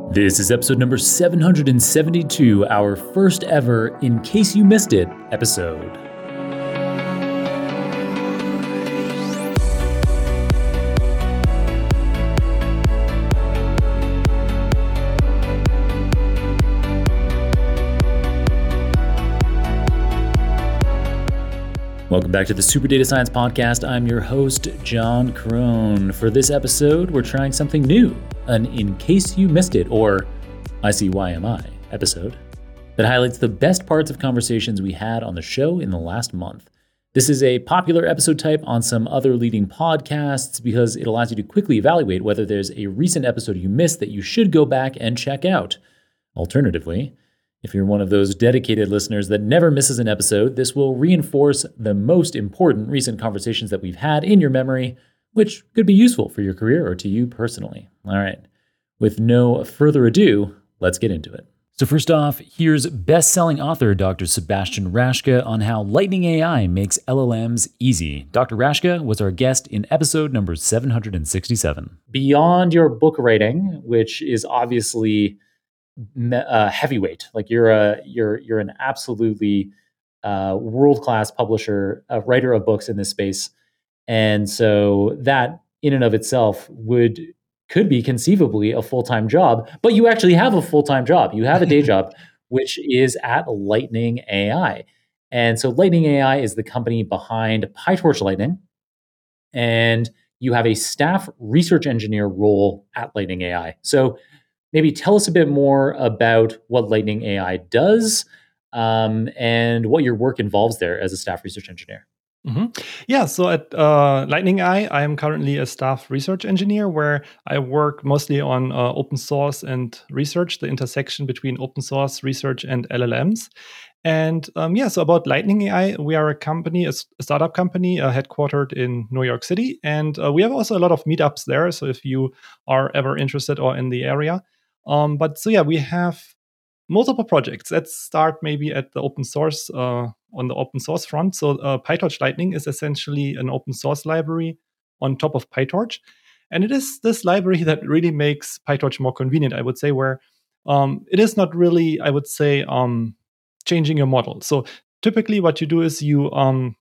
This is episode number 772, our first ever In Case You Missed It episode. Welcome back to the Super Data Science Podcast. I'm your host, John Crone. For this episode, we're trying something new, an In Case You Missed It, or ICYMI episode, that highlights the best parts of conversations we had on the show in the last month. This is a popular episode type on some other leading podcasts because it allows you to quickly evaluate whether there's a recent episode you missed that you should go back and check out. Alternatively, if you're one of those dedicated listeners that never misses an episode, this will reinforce the most important recent conversations that we've had in your memory, which could be useful for your career or to you personally. All right, with no further ado, let's get into it. So first off, here's best-selling author Dr. Sebastian Raschke on how Lightning AI makes LLMs easy. Dr. Raschke was our guest in episode number 767. Beyond your book writing, which is obviously heavyweight, like you're an absolutely world-class publisher, a writer of books in this space, and so that in and of itself could be conceivably a full-time job. But you actually have a full-time job. You have a day job, which is at Lightning AI, and so Lightning AI is the company behind PyTorch Lightning, and you have a staff research engineer role at Lightning AI. So maybe tell us a bit more about what Lightning AI does and what your work involves there as a staff research engineer. Yeah, so at Lightning AI, I am currently a staff research engineer where I work mostly on open source and research, the intersection between open source research and LLMs. And so about Lightning AI, we are a company, a startup company headquartered in New York City. And we have also a lot of meetups there. So if you are ever interested or in the area. We have multiple projects. Let's start maybe at the open source, on the open source front. So PyTorch Lightning is essentially an open source library on top of PyTorch. And it is this library that really makes PyTorch more convenient, I would say, where it is not really, I would say, changing your model. So typically what you do is you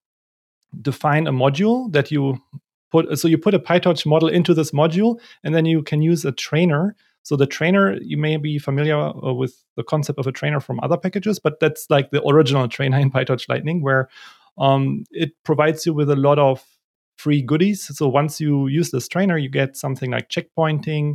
define a module that you put. So you put a PyTorch model into this module, and then you can use a trainer. So the trainer, you may be familiar with the concept of a trainer from other packages, but that's like the original trainer in PyTorch Lightning, where it provides you with a lot of free goodies. So once you use this trainer, you get something like checkpointing,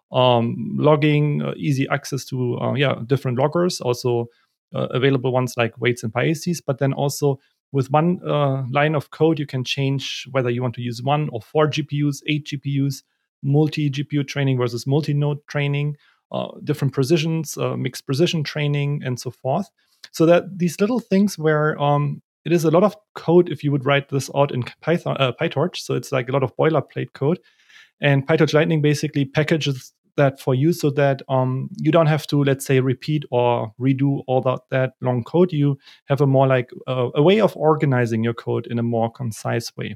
logging, easy access to different loggers, also available ones like weights and biases, but then also with one line of code, you can change whether you want to use 1 or 4 GPUs, 8 GPUs, multi-GPU training versus multi-node training, different precisions, mixed precision training, and so forth. So that these little things where it is a lot of code if you would write this out in PyTorch. So it's like a lot of boilerplate code. And PyTorch Lightning basically packages that for you so that you don't have to, let's say, repeat or redo all that long code. You have a more like a way of organizing your code in a more concise way.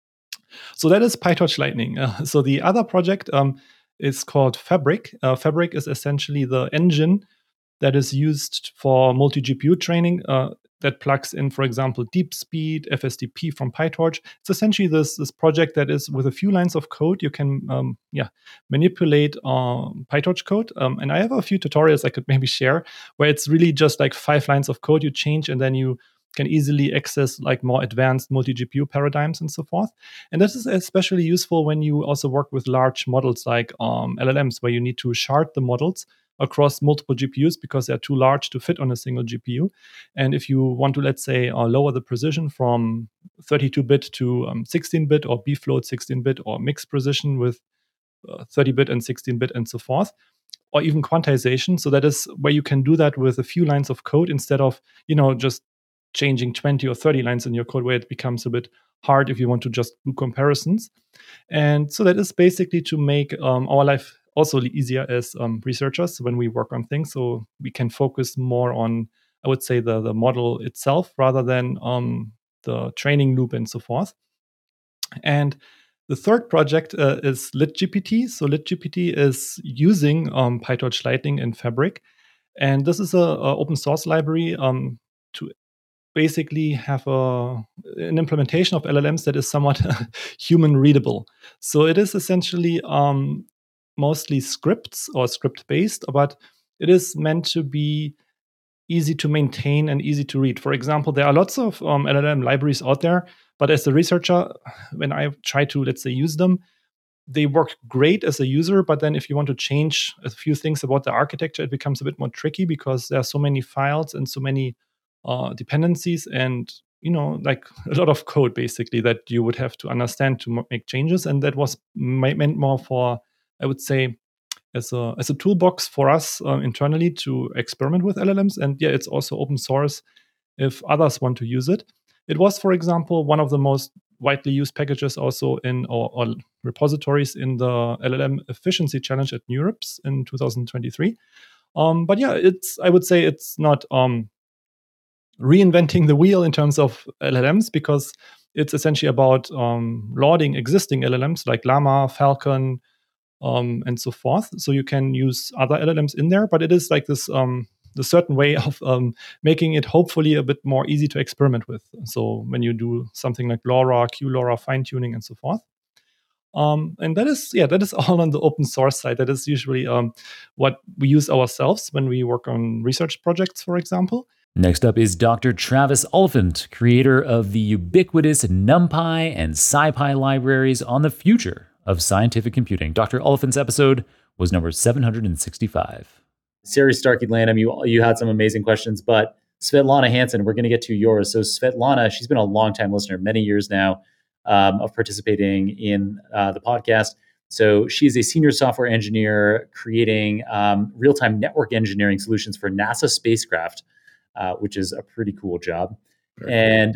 So that is PyTorch Lightning. So the other project is called Fabric. Fabric is essentially the engine that is used for multi-GPU training that plugs in, for example, DeepSpeed, FSDP from PyTorch. It's essentially this project that is with a few lines of code. You can manipulate PyTorch code. And I have a few tutorials I could maybe share where it's really just like 5 lines of code you change, and then you can easily access like more advanced multi-GPU paradigms and so forth. And this is especially useful when you also work with large models like LLMs, where you need to shard the models across multiple GPUs because they're too large to fit on a single GPU. And if you want to, let's say, lower the precision from 32-bit to 16-bit or bfloat 16-bit or mixed precision with 30-bit and 16-bit and so forth, or even quantization. So that is where you can do that with a few lines of code instead of, just changing 20 or 30 lines in your code, where it becomes a bit hard if you want to just do comparisons. And so that is basically to make our life also easier as researchers when we work on things. So we can focus more on, I would say, the model itself rather than the training loop and so forth. And The third project is LitGPT. So LitGPT is using PyTorch Lightning in Fabric. And this is a open source library to basically have an implementation of LLMs that is somewhat human readable. So it is essentially mostly scripts or script based, but it is meant to be easy to maintain and easy to read. For example, there are lots of LLM libraries out there, but as a researcher, when I try to, let's say, use them, they work great as a user, but then if you want to change a few things about the architecture, it becomes a bit more tricky because there are so many files and so many dependencies and like a lot of code basically that you would have to understand to make changes. And that was meant more for, I would say, as a toolbox for us internally to experiment with LLMs. And yeah, it's also open source if others want to use it. It was, for example, one of the most widely used packages also in or repositories in the LLM Efficiency Challenge at NeurIPS in 2023. But yeah, I would say it's not reinventing the wheel in terms of LLMs, because it's essentially about lauding existing LLMs like Llama, Falcon, and so forth. So you can use other LLMs in there, but it is like this the certain way of making it hopefully a bit more easy to experiment with. So when you do something like LoRa, QLoRa fine tuning, and so forth. And that is all on the open source side. That is usually what we use ourselves when we work on research projects, for example. Next up is Dr. Travis Oliphant, creator of the ubiquitous NumPy and SciPy libraries on the future of scientific computing. Dr. Oliphant's episode was number 765. Sari Starkey-Lanham, you had some amazing questions, but Svetlana Hansen, we're going to get to yours. So Svetlana, she's been a longtime listener, many years now, of participating in the podcast. So she's a senior software engineer creating real-time network engineering solutions for NASA spacecraft, which is a pretty cool job. And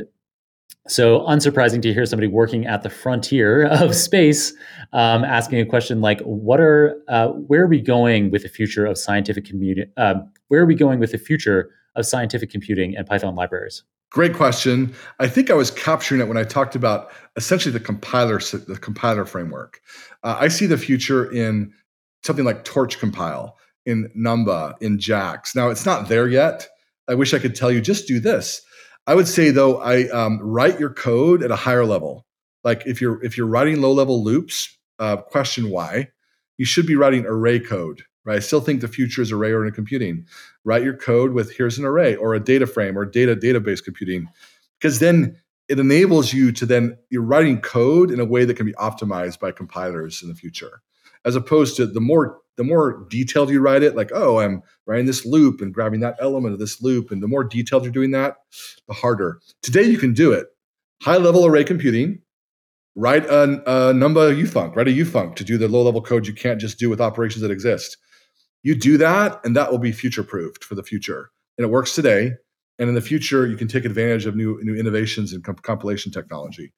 so unsurprising to hear somebody working at the frontier of space asking a question like, where are we going with the future of scientific computing? Where are we going with the future of scientific computing and Python libraries? Great question. I think I was capturing it when I talked about essentially the compiler framework. I see the future in something like Torch Compile, in Numba, in JAX. Now, it's not there yet. I wish I could tell you, just do this. I would say, though, write your code at a higher level. Like if you're writing low-level loops, question why. You should be writing array code, right? I still think the future is array-oriented computing. Write your code with here's an array or a data frame or database computing, because then it enables you to you're writing code in a way that can be optimized by compilers in the future, as opposed to the more detailed you write it, like, oh, I'm writing this loop and grabbing that element of this loop. And the more detailed you're doing that, the harder. Today, you can do it. High-level array computing, write a Numba ufunc, write a ufunc to do the low-level code you can't just do with operations that exist. You do that, and that will be future-proofed for the future. And it works today. And in the future, you can take advantage of new innovations in compilation technology.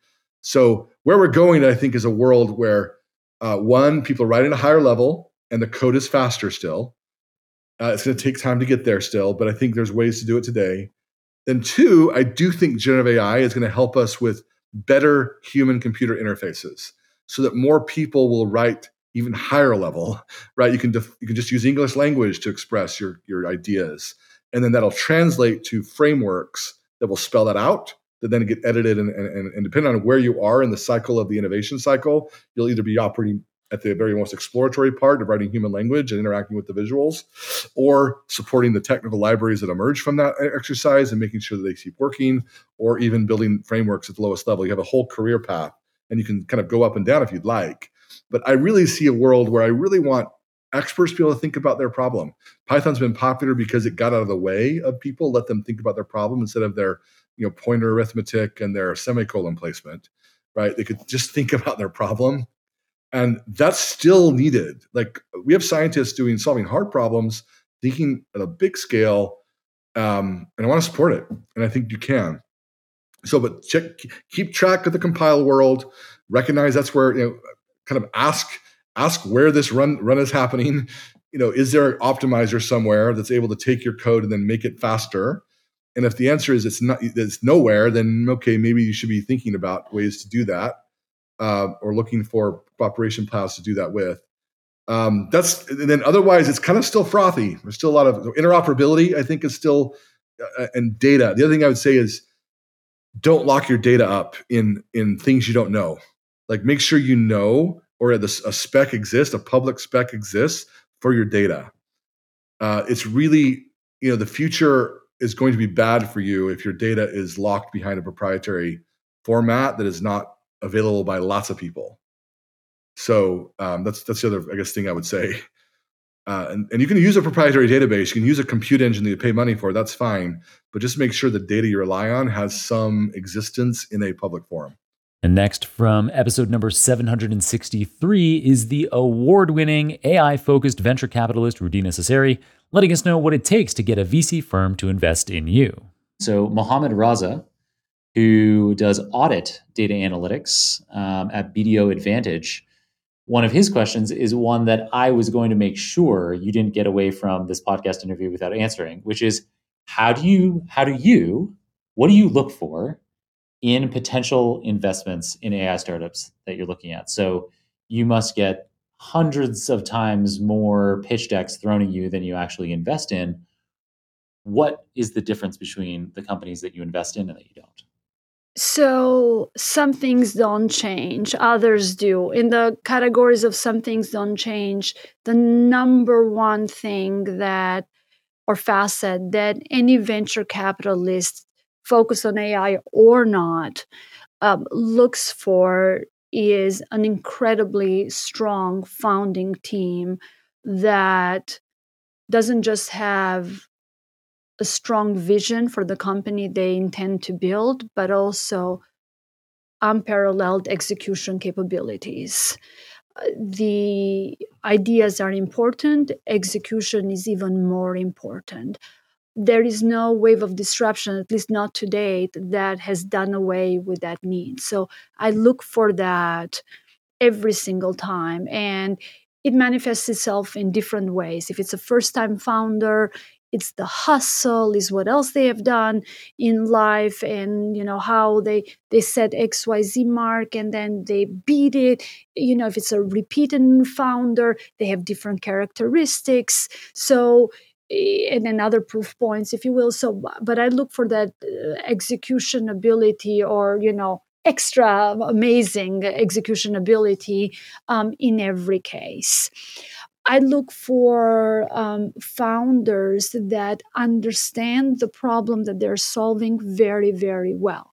So where we're going, I think, is a world where, people write at a higher level, and the code is faster still. It's going to take time to get there still, but I think there's ways to do it today. Then two, I do think generative AI is going to help us with better human-computer interfaces so that more people will write even higher level, right? You can just use English language to express your ideas. And then that'll translate to frameworks that will spell that out, that then get edited. And depending on where you are in the cycle of the innovation cycle, you'll either be operating at the very most exploratory part of writing human language and interacting with the visuals, or supporting the technical libraries that emerge from that exercise and making sure that they keep working, or even building frameworks at the lowest level. You have a whole career path, and you can kind of go up and down if you'd like. But I really see a world where I really want experts to be able to think about their problem. Python's been popular because it got out of the way of people, let them think about their problem instead of their pointer arithmetic and their semicolon placement, right? They could just think about their problem. And that's still needed. Like, we have scientists solving hard problems, thinking at a big scale, and I want to support it. And I think you can. So, but keep track of the compile world. Recognize that's where kind of ask where this run is happening. Is there an optimizer somewhere that's able to take your code and then make it faster? And if the answer is it's nowhere, then okay, maybe you should be thinking about ways to do that. or looking for cooperation paths to do that with. Then otherwise, it's kind of still frothy. There's still a lot of interoperability, I think, is still, and data. The other thing I would say is don't lock your data up in things you don't know. Like make sure you know, or a spec exists, a public spec exists for your data. It's really, the future is going to be bad for you if your data is locked behind a proprietary format that is not available by lots of people. So that's the other, I guess, thing I would say. And you can use a proprietary database. You can use a compute engine that you pay money for. That's fine. But just make sure the data you rely on has some existence in a public forum. And next, from episode number 763, is the award-winning AI-focused venture capitalist Rudina Seseri, letting us know what it takes to get a VC firm to invest in you. So Mohammed Raza, who does audit data analytics at BDO Advantage, one of his questions is one that I was going to make sure you didn't get away from this podcast interview without answering, which is what do you look for in potential investments in AI startups that you're looking at? So you must get hundreds of times more pitch decks thrown at you than you actually invest in. What is the difference between the companies that you invest in and that you don't? So some things don't change, others do. In the categories of some things don't change, the number one thing that, or facet that any venture capitalist, focused on AI or not, looks for is an incredibly strong founding team that doesn't just have a strong vision for the company they intend to build, but also unparalleled execution capabilities. The ideas are important, execution is even more important. There is no wave of disruption, at least not to date, that has done away with that need. So I look for that every single time, and it manifests itself in different ways. If it's a first-time founder, it's the hustle, is what else they have done in life, and how they set XYZ mark and then they beat it. If it's a repeated founder, they have different characteristics. So, and then other proof points, if you will. So, but I look for that execution ability, or extra amazing execution ability in every case. I look for founders that understand the problem that they're solving very, very well.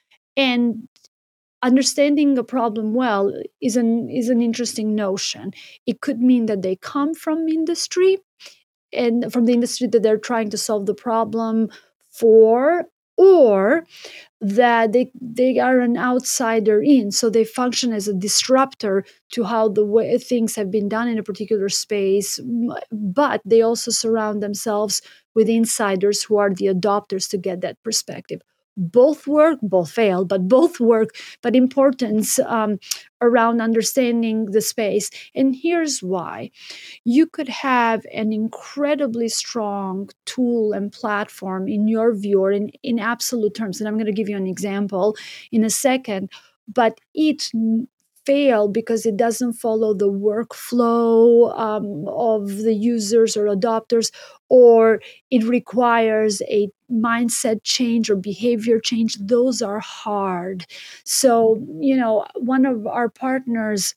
And understanding a problem well is an interesting notion. It could mean that they come from industry, and from the industry that they're trying to solve the problem for, or that they are an outsider in, so they function as a disruptor to how the way things have been done in a particular space, but they also surround themselves with insiders who are the adopters to get that perspective. Both work, both fail, but both work, but importance around understanding the space. And here's why. You could have an incredibly strong tool and platform in your view, or in absolute terms, and I'm going to give you an example in a second, but it fail because it doesn't follow the workflow of the users or adopters, or it requires a mindset change or behavior change. Those are hard. So, one of our partners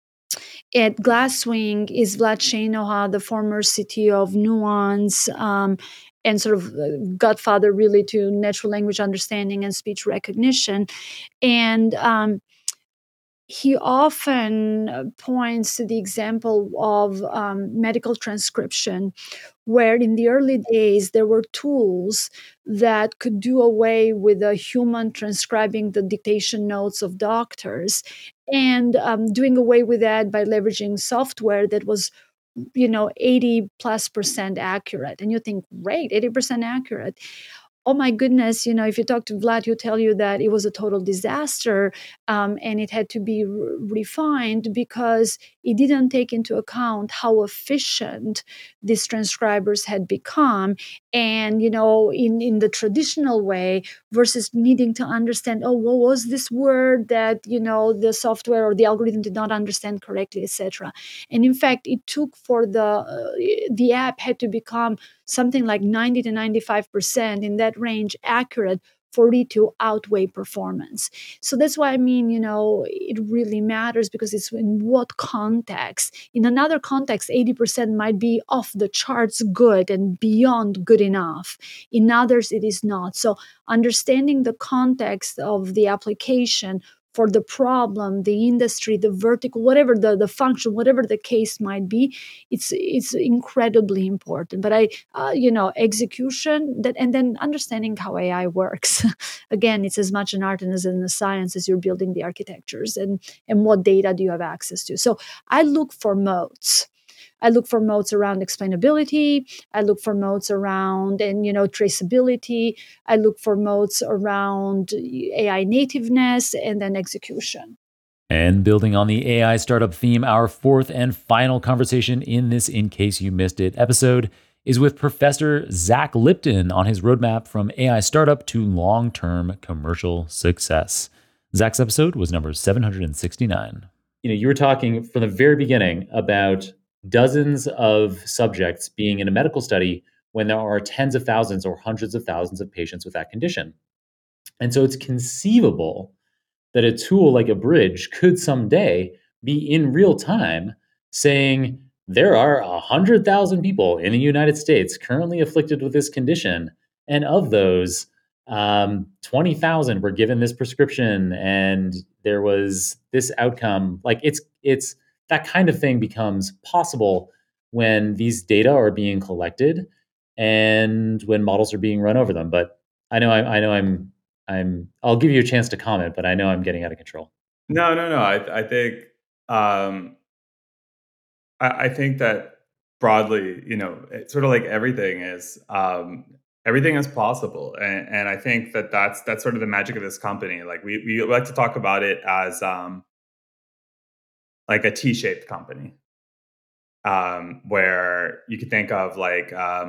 at Glasswing is Vlad Shanoha, the former CTO of Nuance, and sort of godfather really to natural language understanding and speech recognition. And he often points to the example of medical transcription, where in the early days there were tools that could do away with a human transcribing the dictation notes of doctors, and doing away with that by leveraging software that was 80+% accurate. And you think, great, 80% accurate. oh my goodness, if you talk to Vlad, he'll tell you that it was a total disaster, and it had to be refined because it didn't take into account how efficient these transcribers had become. And, in the traditional way versus needing to understand, oh, what was this word that, the software or the algorithm did not understand correctly, etc. And in fact, it took for the app had to become something like 90 to 95% in that range accurate for it to outweigh performance. So that's why it really matters, because it's in what context. In another context, 80% might be off the charts good and beyond good enough. In others, it is not. So understanding the context of the application for the problem, the industry, the vertical, whatever the function, whatever the case might be, it's incredibly important. But execution and then understanding how AI works. Again, it's as much an art and as a science as you're building the architectures and what data do you have access to. So I look for moats. I look for moats around explainability. I look for moats around traceability. I look for moats around AI nativeness and then execution. And building on the AI startup theme, our fourth and final conversation in this In Case You Missed It episode is with Professor Zach Lipton on his roadmap from AI startup to long-term commercial success. Zach's episode was number 769. You were talking from the very beginning about dozens of subjects being in a medical study when there are tens of thousands or hundreds of thousands of patients with that condition. And so it's conceivable that a tool like a Bridge could someday be in real time saying there are 100,000 people in the United States currently afflicted with this condition, and of those, 20,000 were given this prescription, and there was this outcome. Like it's that kind of thing becomes possible when these data are being collected and when models are being run over them. But I'll give you a chance to comment, but I know I'm getting out of control. No. I think I think that broadly, it's sort of like everything is possible, and I think that's sort of the magic of this company. Like we like to talk about it as like a T-shaped company, where you could think of like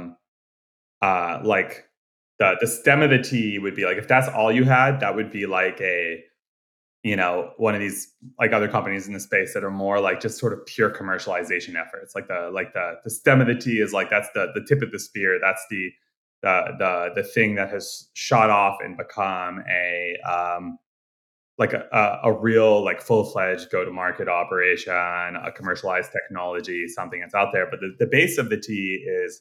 the stem of the T would be like, if that's all you had, that would be like a, one of these like other companies in the space that are more like just sort of pure commercialization efforts. Like the stem of the T is like, that's the tip of the spear. That's the thing that has shot off and become a real like full-fledged go-to-market operation, a commercialized technology, something that's out there. But the base of the T is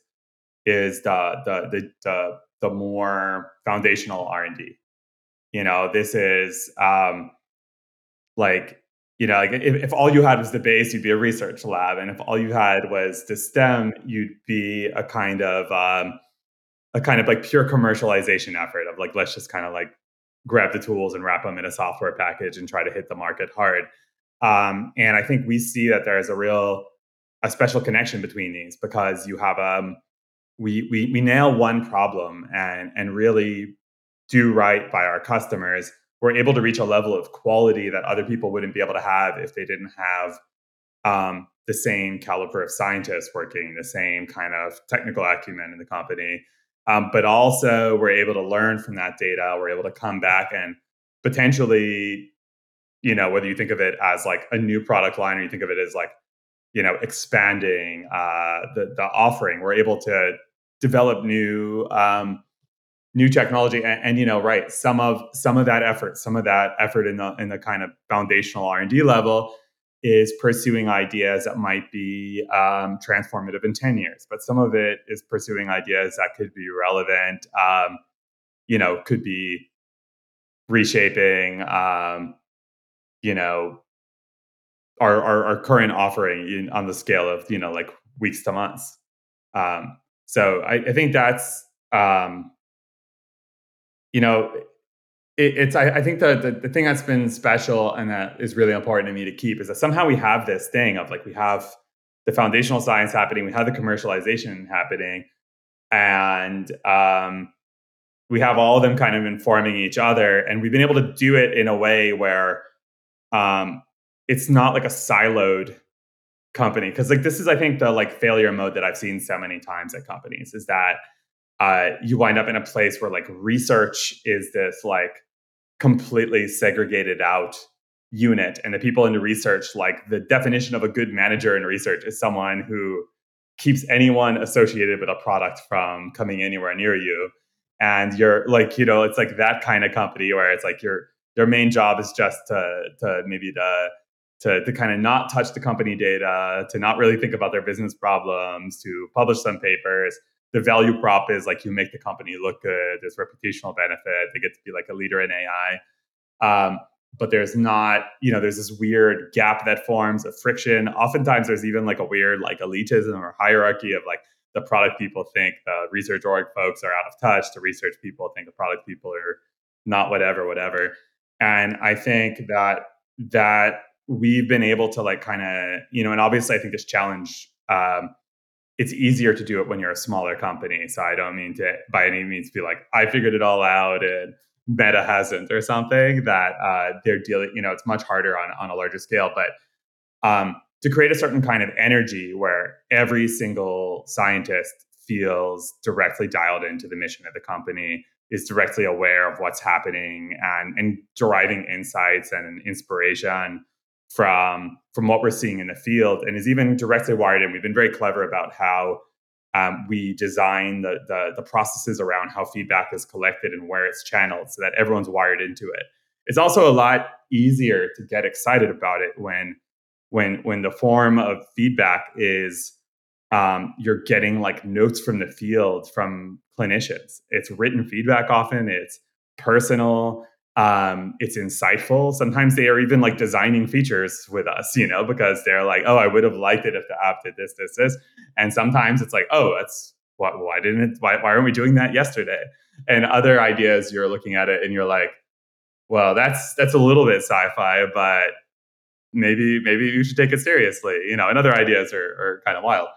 the more foundational R&D. This is if all you had was the base, you'd be a research lab, and if all you had was the stem, you'd be a kind of like pure commercialization effort of like, let's just kind of like grab the tools and wrap them in a software package and try to hit the market hard. And I think we see that there is a special connection between these, because you have we nail one problem and really do right by our customers. We're able to reach a level of quality that other people wouldn't be able to have if they didn't have the same caliber of scientists working, the same kind of technical acumen in the company. But also we're able to learn from that data. We're able to come back and potentially, whether you think of it as like a new product line or you think of it as like, expanding the offering, we're able to develop new technology and right. Some of that effort in the kind of foundational R&D level is pursuing ideas that might be transformative in 10 years, but some of it is pursuing ideas that could be relevant, could be reshaping, our current offering on the scale of, like weeks to months. So I think that's, I think the thing that's been special and that is really important to me to keep is that somehow we have this thing of like, we have the foundational science happening, we have the commercialization happening, and we have all of them kind of informing each other, and we've been able to do it in a way where it's not like a siloed company. Because like this is, I think, the like failure mode that I've seen so many times at companies is that you wind up in a place where like research is this like completely segregated out unit, and the people into research, like the definition of a good manager in research is someone who keeps anyone associated with a product from coming anywhere near you. And you're like, it's like that kind of company where it's like your main job is just to maybe to kind of not touch the company data, to not really think about their business problems, to publish some papers. The value prop is like you make the company look good. There's reputational benefit. They get to be like a leader in AI. But there's not, there's this weird gap that forms, a friction. Oftentimes there's even like a weird like elitism or hierarchy of like the product people think the research org folks are out of touch. The research people think the product people are not whatever. And I think that we've been able to like kind of, and obviously I think this challenge, it's easier to do it when you're a smaller company. So I don't mean to by any means be like, I figured it all out and Meta hasn't or something, that they're dealing, it's much harder on a larger scale. But to create a certain kind of energy where every single scientist feels directly dialed into the mission of the company, is directly aware of what's happening and deriving insights and inspiration from what we're seeing in the field, and is even directly wired in. We've been very clever about how we design the processes around how feedback is collected and where it's channeled so that everyone's wired into it. It's also a lot easier to get excited about it when the form of feedback is you're getting like notes from the field from clinicians. It's written feedback often, it's personal, it's insightful. Sometimes they are even like designing features with us, because they're like, oh, I would have liked it if the app did this. And sometimes it's like, oh, why aren't we doing that yesterday? And other ideas, you're looking at it and you're like, well, that's a little bit sci-fi, but maybe you should take it seriously, and other ideas are kind of wild.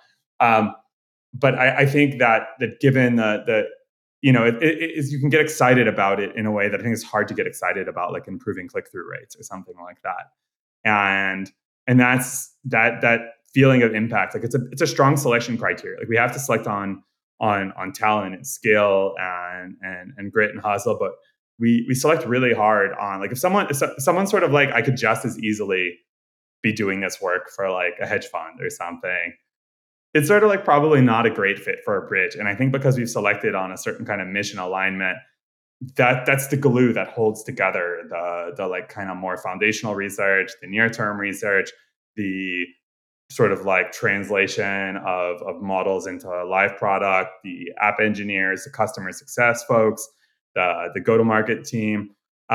But I think that given the it is, you can get excited about it in a way that I think is hard to get excited about, like improving click-through rates or something like that. And that's that feeling of impact. Like it's a strong selection criteria. Like we have to select on talent and skill and grit and hustle, but we select really hard on like if someone's sort of like, I could just as easily be doing this work for like a hedge fund or something, it's sort of like probably not a great fit for a bridge. And I think because we've selected on a certain kind of mission alignment, that's the glue that holds together the like kind of more foundational research, the near-term research, the sort of like translation of models into a live product, the app engineers, the customer success folks, the go-to-market team.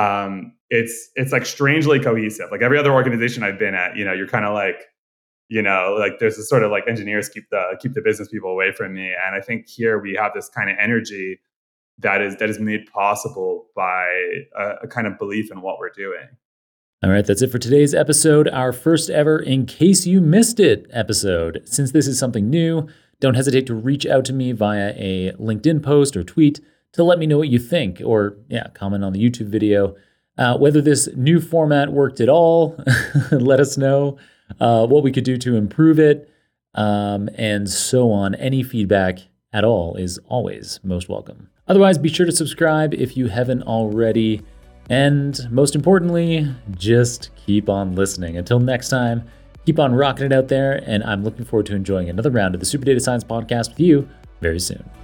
It's like strangely cohesive. Like every other organization I've been at, you're kind of like, like there's this sort of like engineers keep the business people away from me. And I think here we have this kind of energy that is made possible by a kind of belief in what we're doing. All right, that's it for today's episode, our first ever In Case You Missed It episode. Since this is something new, don't hesitate to reach out to me via a LinkedIn post or tweet to let me know what you think, or comment on the YouTube video. Whether this new format worked at all, let us know. What we could do to improve it, and so on. Any feedback at all is always most welcome. Otherwise, be sure to subscribe if you haven't already. And most importantly, just keep on listening. Until next time, keep on rocking it out there, and I'm looking forward to enjoying another round of the Super Data Science Podcast with you very soon.